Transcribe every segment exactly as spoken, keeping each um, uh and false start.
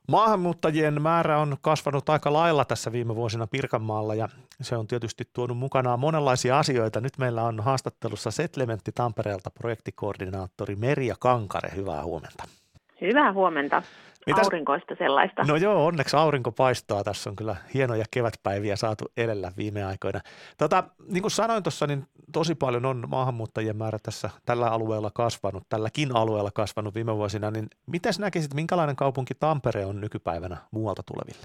Maahanmuuttajien määrä on kasvanut aika lailla tässä viime vuosina Pirkanmaalla ja se on tietysti tuonut mukanaan monenlaisia asioita. Nyt meillä on haastattelussa Setlementti Tampereelta projektikoordinaattori Merja Kankare. Hyvää huomenta. Hyvää huomenta. Mitäs? Aurinkoista sellaista. No joo, onneksi aurinko paistaa. Tässä on kyllä hienoja kevätpäiviä saatu edellä viime aikoina. Tota, niin kuin sanoin tuossa, niin tosi paljon on maahanmuuttajien määrä tässä tällä alueella kasvanut, tälläkin alueella kasvanut viime vuosina. Niin mitäs näkisit, minkälainen kaupunki Tampere on nykypäivänä muualta tuleville?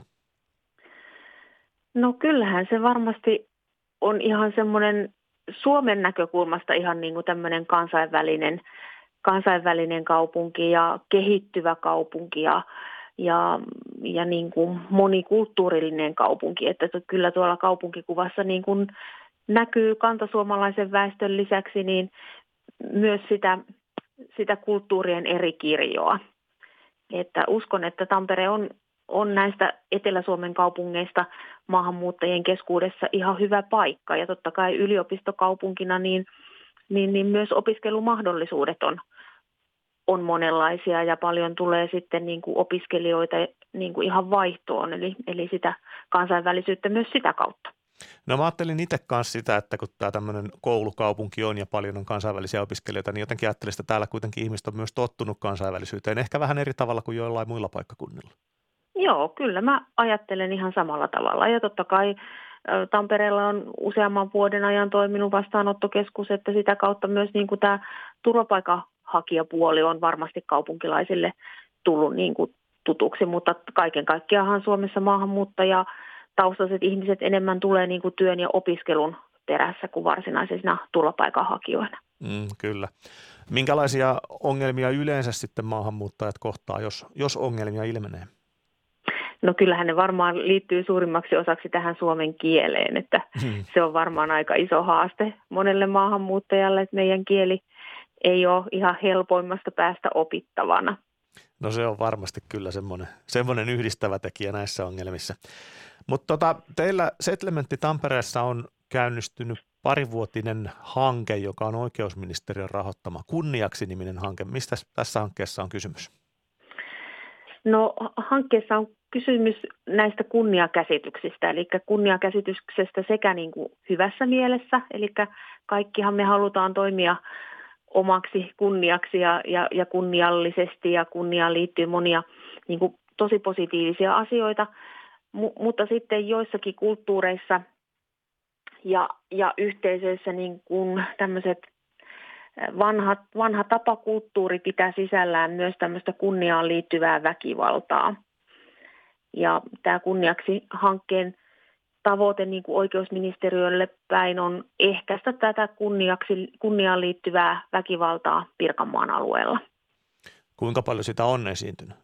No kyllähän se varmasti on ihan semmoinen Suomen näkökulmasta ihan niin kuin tämmöinen kansainvälinen, kansainvälinen kaupunki ja kehittyvä kaupunki ja ja, ja niin kuin monikulttuurillinen kaupunki, että kyllä tuolla kaupunkikuvassa niin kuin näkyy kantasuomalaisen väestön lisäksi niin myös sitä, sitä kulttuurien eri kirjoa. Että uskon, että Tampere on, on näistä Etelä-Suomen kaupungeista maahanmuuttajien keskuudessa ihan hyvä paikka ja totta kai yliopistokaupunkina niin, niin, niin myös opiskelumahdollisuudet on on monenlaisia ja paljon tulee sitten niin kuin opiskelijoita niin kuin ihan vaihtoon, eli, eli sitä kansainvälisyyttä myös sitä kautta. No mä ajattelin itse kanssa sitä, että kun tämä tämmöinen koulukaupunki on ja paljon on kansainvälisiä opiskelijoita, niin jotenkin ajattelin, että täällä kuitenkin ihmiset on myös tottunut kansainvälisyyteen, ehkä vähän eri tavalla kuin joillain muilla paikkakunnilla. Joo, kyllä mä ajattelen ihan samalla tavalla ja totta kai Tampereella on useamman vuoden ajan toiminut vastaanottokeskus, että sitä kautta myös niin kuin tämä turvapaikka hakijapuoli on varmasti kaupunkilaisille tullut niin kuin tutuksi, mutta kaiken kaikkiaan Suomessa maahanmuuttaja taustaiset ihmiset enemmän tulee niin kuin työn ja opiskelun perässä kuin varsinaisena turvapaikanhakijoina. Mm, kyllä. Minkälaisia ongelmia yleensä sitten maahanmuuttajat kohtaa, jos, jos ongelmia ilmenee? No kyllähän ne varmaan liittyy suurimmaksi osaksi tähän suomen kieleen, että hmm. se on varmaan aika iso haaste monelle maahanmuuttajalle, että meidän kieli ei ole ihan helpoimmasta päästä opittavana. No se on varmasti kyllä semmoinen, semmoinen yhdistävä tekijä näissä ongelmissa. Mutta tota, teillä Setlementti Tampereessa on käynnistynyt parivuotinen hanke, joka on oikeusministeriön rahoittama Kunniaksi-niminen hanke. Mistä tässä hankkeessa on kysymys? No hankkeessa on kysymys näistä kunniakäsityksistä, eli kunniakäsityksestä sekä niin kuin hyvässä mielessä, eli kaikkihan me halutaan toimia omaksi kunniaksi ja, ja, ja kunniallisesti ja kunniaan liittyy monia niin kuin tosi positiivisia asioita, M- mutta sitten joissakin kulttuureissa ja, ja yhteisöissä niin kuin tämmöiset vanhat, vanha tapakulttuuri pitää sisällään myös tämmöistä kunniaan liittyvää väkivaltaa. Ja tämä kunniaksi hankkeen tavoite niin kuin oikeusministeriölle päin on ehkäistä tätä kunniaksi, kunniaan liittyvää väkivaltaa Pirkanmaan alueella. Kuinka paljon sitä on esiintynyt?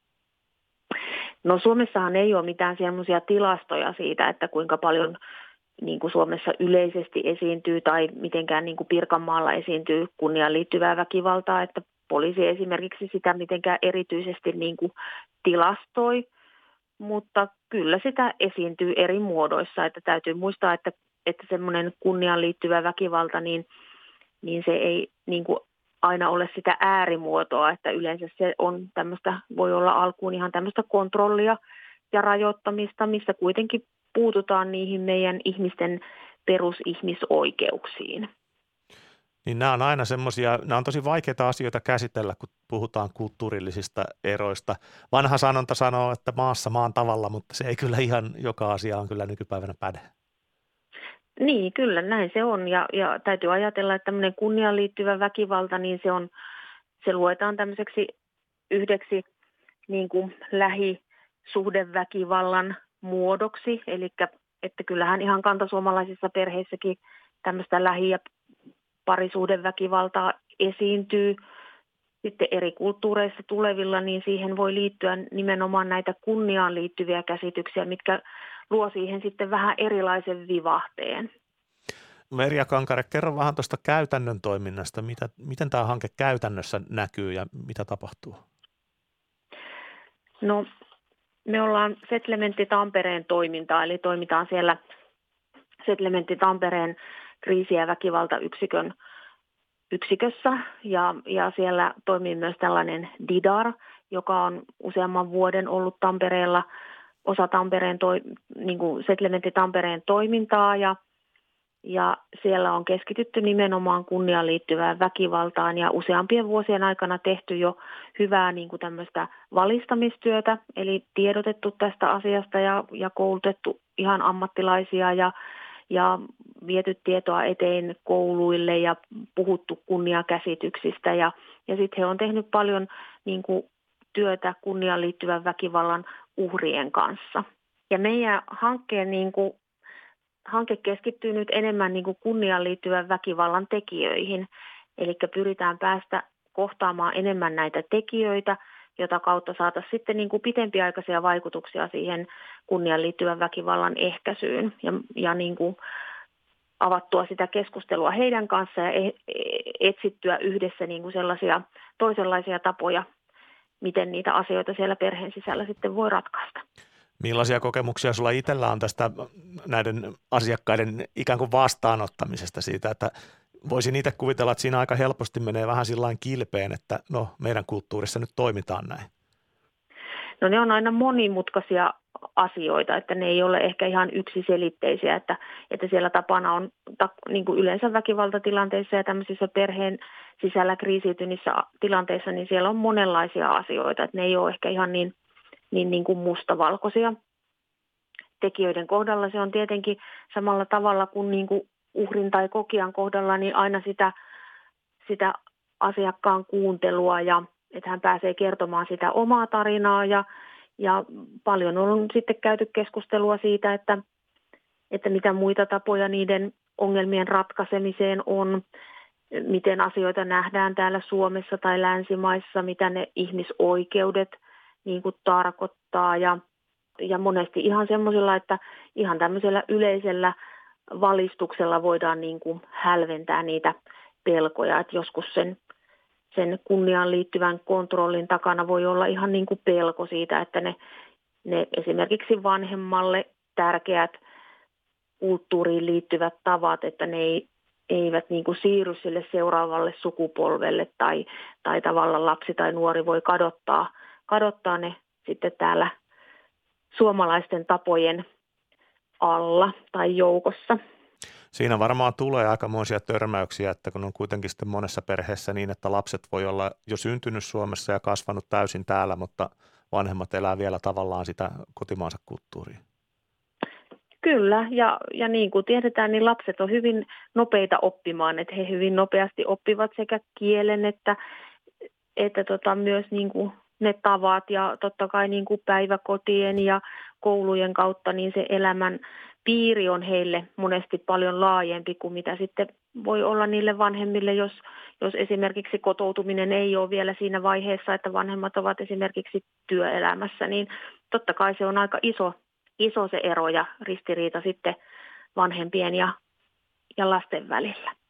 No Suomessahan ei ole mitään sellaisia tilastoja siitä, että kuinka paljon niin kuin Suomessa yleisesti esiintyy tai mitenkään niin kuin Pirkanmaalla esiintyy kunniaan liittyvää väkivaltaa, että poliisi esimerkiksi sitä mitenkään erityisesti niin kuin tilastoi. Mutta kyllä sitä esiintyy eri muodoissa, että täytyy muistaa, että, että semmoinen kunniaan liittyvä väkivalta, niin, niin se ei niin kuin aina ole sitä äärimuotoa, että yleensä se on tämmöistä, voi olla alkuun ihan tämmöistä kontrollia ja rajoittamista, missä kuitenkin puututaan niihin meidän ihmisten perusihmisoikeuksiin. Niin nämä on aina semmoisia, nämä on tosi vaikeita asioita käsitellä, kun puhutaan kulttuurillisista eroista. Vanha sanonta sanoo, että maassa maan tavalla, mutta se ei kyllä ihan joka asiaan kyllä nykypäivänä päde. Niin, kyllä näin se on ja, ja täytyy ajatella, että tämmöinen kunniaan liittyvä väkivalta, niin se, on, se luetaan tämmöiseksi yhdeksi niin kuin lähisuhdeväkivallan muodoksi, eli että kyllähän ihan kantasuomalaisissa perheissäkin tämmöistä lähi- ja parisuhdeväkivaltaa esiintyy. Sitten eri kulttuureissa tulevilla, niin siihen voi liittyä nimenomaan näitä kunniaan liittyviä käsityksiä, mitkä luo siihen sitten vähän erilaisen vivahteen. Merja Kankare, kerro vähän tuosta käytännön toiminnasta. Mitä, miten tämä hanke käytännössä näkyy ja mitä tapahtuu? No, me ollaan Setlementti Tampereen toimintaa, eli toimitaan siellä Setlementti Tampereen kriisi- ja väkivaltayksikön yksikössä ja, ja siellä toimii myös tällainen D I D A R, joka on useamman vuoden ollut Tampereella, osa Tampereen toi, niin kuin Setlementti Tampereen toimintaa ja, ja siellä on keskitytty nimenomaan kunniaan liittyvään väkivaltaan ja useampien vuosien aikana tehty jo hyvää niin kuin tämmöistä valistamistyötä, eli tiedotettu tästä asiasta ja, ja koulutettu ihan ammattilaisia ja, ja viety tietoa eteen kouluille ja puhuttu kunniakäsityksistä ja, ja sitten he on tehnyt paljon niin kuin työtä kunniaan liittyvän väkivallan uhrien kanssa. Ja meidän hankkeen niin kuin, hanke keskittyy nyt enemmän niin kuin kunniaan liittyvän väkivallan tekijöihin. Eli pyritään päästä kohtaamaan enemmän näitä tekijöitä, jota kautta saataisiin sitten niin kuin pitempiaikaisia vaikutuksia siihen kunniaan liittyvän väkivallan ehkäisyyn ja, ja niin kuin avattua sitä keskustelua heidän kanssaan ja etsittyä yhdessä niin kuin sellaisia toisenlaisia tapoja, miten niitä asioita siellä perheen sisällä sitten voi ratkaista. Millaisia kokemuksia sulla itsellä on tästä näiden asiakkaiden ikään kuin vastaanottamisesta siitä, että voisin niitä kuvitella, että siinä aika helposti menee vähän sillain kilpeen, että no meidän kulttuurissa nyt toimitaan näin. No ne on aina monimutkaisia asioita, että ne ei ole ehkä ihan yksiselitteisiä, että, että siellä tapana on ta, niin kuin yleensä väkivaltatilanteissa ja tämmöisissä perheen sisällä kriisiytynissä tilanteissa, niin siellä on monenlaisia asioita, että ne ei ole ehkä ihan niin, niin, niin kuin mustavalkoisia. Tekijöiden kohdalla se on tietenkin samalla tavalla kuin, niin kuin uhrin tai kokijan kohdalla, niin aina sitä, sitä asiakkaan kuuntelua ja että hän pääsee kertomaan sitä omaa tarinaa ja, ja paljon on sitten käyty keskustelua siitä, että, että mitä muita tapoja niiden ongelmien ratkaisemiseen on, miten asioita nähdään täällä Suomessa tai länsimaissa, mitä ne ihmisoikeudet niin kuin tarkoittaa ja, ja monesti ihan semmoisella, että ihan tämmöisellä yleisellä valistuksella voidaan niin kuin hälventää niitä pelkoja, että joskus sen Sen kunniaan liittyvän kontrollin takana voi olla ihan niin kuin pelko siitä, että ne, ne esimerkiksi vanhemmalle tärkeät kulttuuriin liittyvät tavat, että ne ei, eivät niin kuin siirry sille seuraavalle sukupolvelle tai, tai tavallaan lapsi tai nuori voi kadottaa, kadottaa ne sitten täällä suomalaisten tapojen alla tai joukossa. Siinä varmaan tulee aikamoisia törmäyksiä, että kun on kuitenkin sitten monessa perheessä niin, että lapset voi olla jo syntynyt Suomessa ja kasvanut täysin täällä, mutta vanhemmat elää vielä tavallaan sitä kotimaansa kulttuuria. Kyllä, ja, ja niin kuin tiedetään, niin lapset on hyvin nopeita oppimaan, että he hyvin nopeasti oppivat sekä kielen että, että tota myös niin kuin ne tavat ja totta kai niin kuin päiväkotien ja koulujen kautta niin se elämän piiri on heille monesti paljon laajempi kuin mitä sitten voi olla niille vanhemmille, jos, jos esimerkiksi kotoutuminen ei ole vielä siinä vaiheessa, että vanhemmat ovat esimerkiksi työelämässä, niin totta kai se on aika iso, iso se ero ja ristiriita sitten vanhempien ja, ja lasten välillä.